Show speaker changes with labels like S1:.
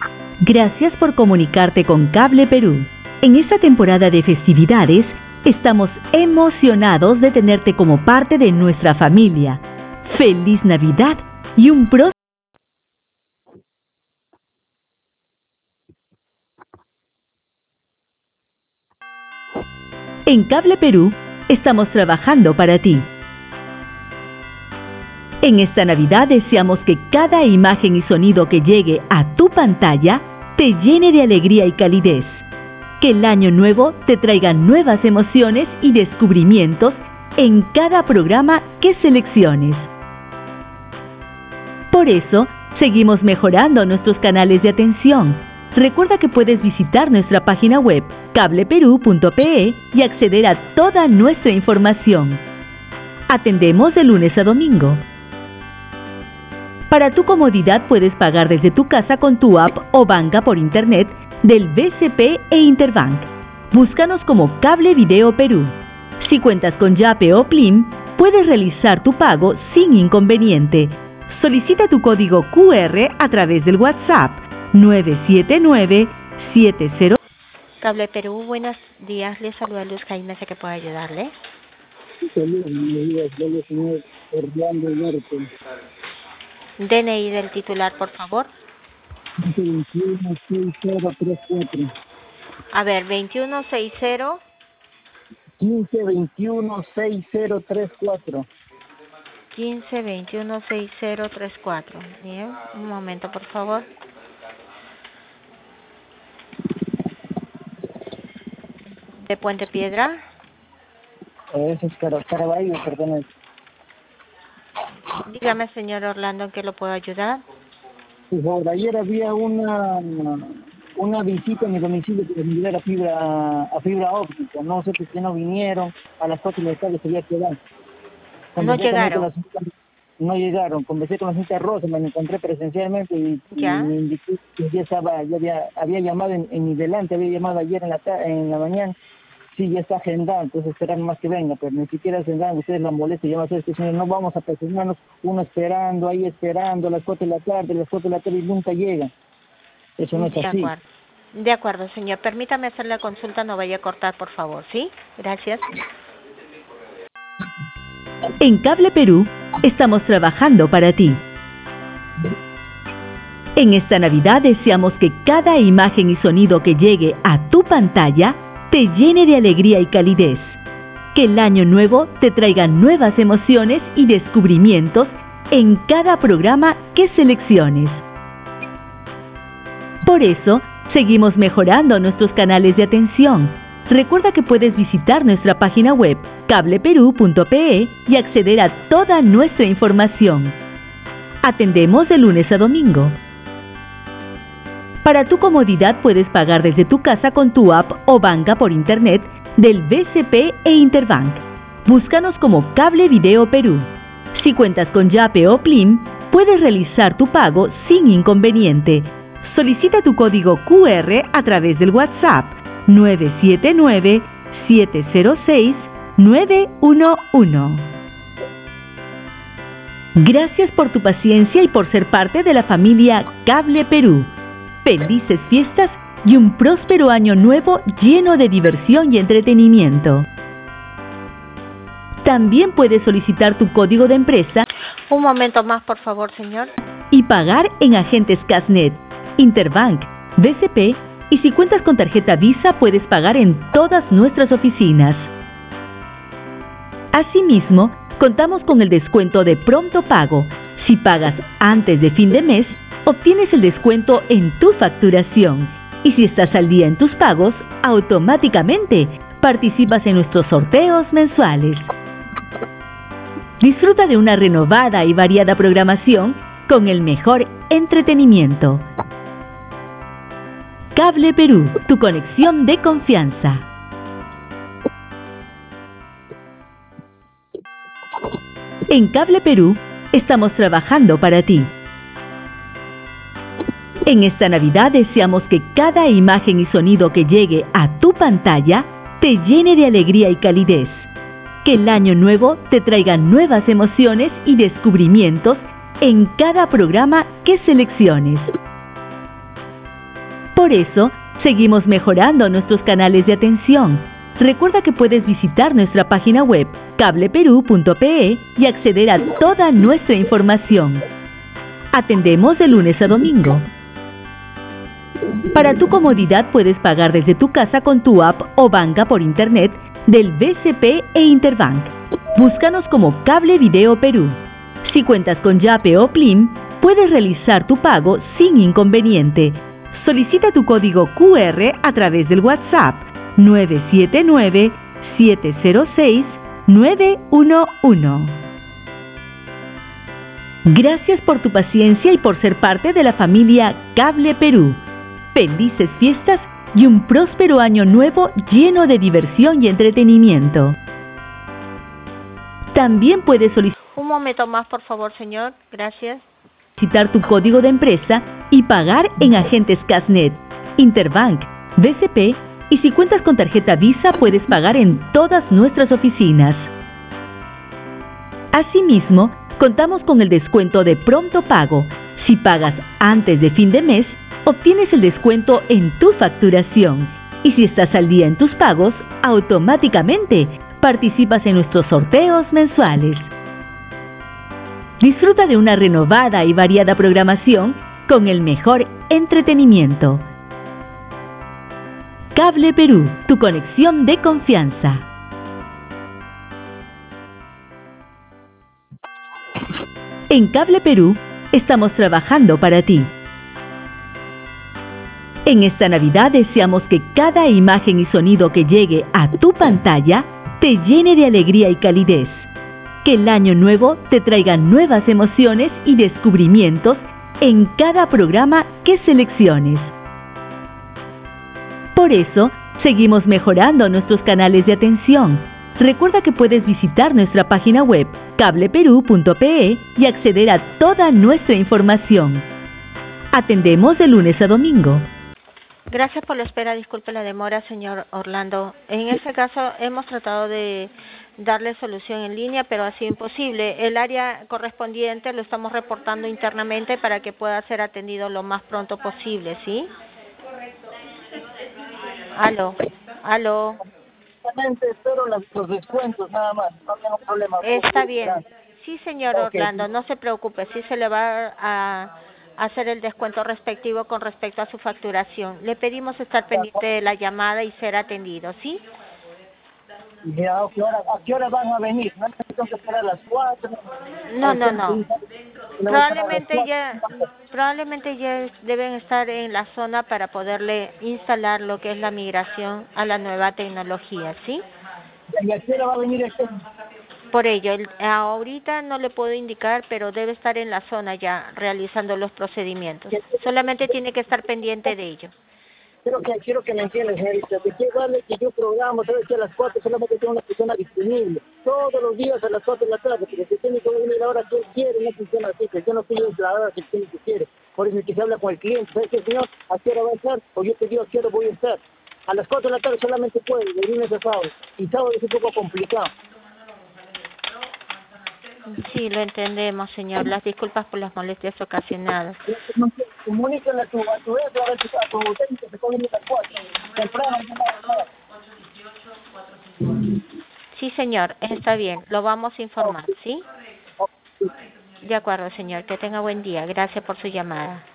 S1: Gracias por comunicarte con Cable Perú. En esta temporada de festividades, estamos emocionados de tenerte como parte de nuestra familia. ¡Feliz Navidad y un próspero! En Cable Perú, estamos trabajando para ti. En esta Navidad deseamos que cada imagen y sonido que llegue a tu pantalla te llene de alegría y calidez. Que el año nuevo te traiga nuevas emociones y descubrimientos en cada programa que selecciones. Por eso, seguimos mejorando nuestros canales de atención. Recuerda que puedes visitar nuestra página web cableperú.pe y acceder a toda nuestra información. Atendemos de lunes a domingo. Para tu comodidad puedes pagar desde tu casa con tu app o banca por internet del BCP e Interbank. Búscanos como Cable Video Perú. Si cuentas con Yape o Plim, puedes realizar tu pago sin inconveniente. Solicita tu código QR a través del WhatsApp 979-70.
S2: Cable Perú, buenos días. Les saluda Luz Jaime, sé que puedo ayudarle.
S3: Saludos, buenos días. Yo le señor Orlando Huerta.
S2: DNI del titular, por favor.
S3: 15216034.
S2: A ver, 2160.
S3: 15216034.
S2: 15216034. Bien, un momento, por favor. ¿De Puente Piedra?
S3: Eso es Caraballo, perdón.
S2: Dígame, señor Orlando, ¿en qué lo puedo ayudar?
S3: Por favor, ayer había una visita en mi domicilio que me dio a fibra óptica. No sé por qué no vinieron. A las 4 de la tarde se había quedado.
S2: No llegaron.
S3: No llegaron. Conversé con la señorita Rosa, me encontré presencialmente y me indicó que ya había llamado en mi delante, había llamado ayer en la mañana. Sí, ya está agendado, entonces esperar más que venga, pero ni siquiera agendan, ustedes la molestan y llaman a este señor, no vamos a presionarnos, uno esperando, a las 4 de la tarde, y nunca llega. Eso no es así.
S2: De acuerdo, señor. Permítame hacer la consulta, no vaya a cortar, por favor, ¿sí? Gracias.
S1: En Cable Perú, estamos trabajando para ti. En esta Navidad deseamos que cada imagen y sonido que llegue a tu pantalla te llene de alegría y calidez. Que el año nuevo te traiga nuevas emociones y descubrimientos en cada programa que selecciones. Por eso, seguimos mejorando nuestros canales de atención. Recuerda que puedes visitar nuestra página web cableperú.pe y acceder a toda nuestra información. Atendemos de lunes a domingo. Para tu comodidad puedes pagar desde tu casa con tu app o banca por internet del BCP e Interbank. Búscanos como Cable Video Perú. Si cuentas con Yape o Plim, puedes realizar tu pago sin inconveniente. Solicita tu código QR a través del WhatsApp 979-706-911. Gracias por tu paciencia y por ser parte de la familia Cable Perú. Felices fiestas y un próspero año nuevo lleno de diversión y entretenimiento. También puedes solicitar tu código de empresa.
S2: Un momento más, por favor, señor.
S1: Y pagar en agentes Casnet, Interbank, BCP y si cuentas con tarjeta Visa puedes pagar en todas nuestras oficinas. Asimismo, contamos con el descuento de pronto pago. Si pagas antes de fin de mes, obtienes el descuento en tu facturación. Y si estás al día en tus pagos, automáticamente participas en nuestros sorteos mensuales. Disfruta de una renovada y variada programación con el mejor entretenimiento. Cable Perú, tu conexión de confianza. En Cable Perú, estamos trabajando para ti. En esta Navidad deseamos que cada imagen y sonido que llegue a tu pantalla te llene de alegría y calidez. Que el año nuevo te traiga nuevas emociones y descubrimientos en cada programa que selecciones. Por eso, seguimos mejorando nuestros canales de atención. Recuerda que puedes visitar nuestra página web cableperú.pe y acceder a toda nuestra información. Atendemos de lunes a domingo. Para tu comodidad puedes pagar desde tu casa con tu app o banca por internet del BCP e Interbank. Búscanos como Cable Video Perú. Si cuentas con Yape o Plim, puedes realizar tu pago sin inconveniente. Solicita tu código QR a través del WhatsApp 979-706-911. Gracias por tu paciencia y por ser parte de la familia Cable Perú. Felices fiestas y un próspero año nuevo lleno de diversión y entretenimiento. También puedes solicitar
S2: Un momento más, por favor, señor. Gracias.
S1: Tu código de empresa y pagar en agentes Casnet, Interbank, BCP, y si cuentas con tarjeta Visa puedes pagar en todas nuestras oficinas. Asimismo, contamos con el descuento de pronto pago. Si pagas antes de fin de mes, obtienes el descuento en tu facturación. Y si estás al día en tus pagos, automáticamente participas en nuestros sorteos mensuales. Disfruta de una renovada y variada programación con el mejor entretenimiento. Cable Perú, tu conexión de confianza. En Cable Perú estamos trabajando para ti. En esta Navidad deseamos que cada imagen y sonido que llegue a tu pantalla te llene de alegría y calidez. Que el año nuevo te traiga nuevas emociones y descubrimientos en cada programa que selecciones. Por eso, seguimos mejorando nuestros canales de atención. Recuerda que puedes visitar nuestra página web cableperú.pe y acceder a toda nuestra información. Atendemos de lunes a domingo.
S2: Gracias por la espera. Disculpe la demora, señor Orlando. En este caso, hemos tratado de darle solución en línea, pero ha sido imposible. El área correspondiente lo estamos reportando internamente para que pueda ser atendido lo más pronto posible, ¿sí? Aló.
S3: Solamente espero los descuentos, nada más. No tengo problema.
S2: Está bien. Sí, señor Orlando, no se preocupe. Sí se le va a hacer el descuento respectivo con respecto a su facturación. Le pedimos estar pendiente de la llamada y ser atendido, ¿sí?
S3: Ya, ¿a qué hora van a venir? No tengo que esperar a las 4.
S2: No. Probablemente ya deben estar en la zona para poderle instalar lo que es la migración a la nueva tecnología, ¿sí?
S3: ¿Y a qué hora va a venir este?
S2: Por ello, ahorita no le puedo indicar, pero debe estar en la zona ya realizando los procedimientos. Solamente tiene que estar pendiente de ello.
S3: Quiero que me entiendas, señorita. ¿De qué vale que yo programo, sabes que a las 4 solamente tengo una persona disponible? Todos los días a las 4 de la tarde, porque se tiene que venir a la hora que él quiere, no funciona así, que yo no estoy en la hora que el cliente quiere. Por eso es que se habla con el cliente. ¿Sabes qué, señor? ¿A qué hora va a estar? O yo te digo a qué hora voy a estar. A las 4 de la tarde solamente puede, de lunes a sábado. Y sábado es un poco complicado.
S2: Sí, lo entendemos, señor. Las disculpas por las molestias ocasionadas.
S3: Comunícale a tu a tu técnico que se puede venir a las 4. Temprano.
S2: Sí, señor, está bien. Lo vamos a informar, ¿sí? De acuerdo, señor. Que tenga buen día. Gracias por su llamada.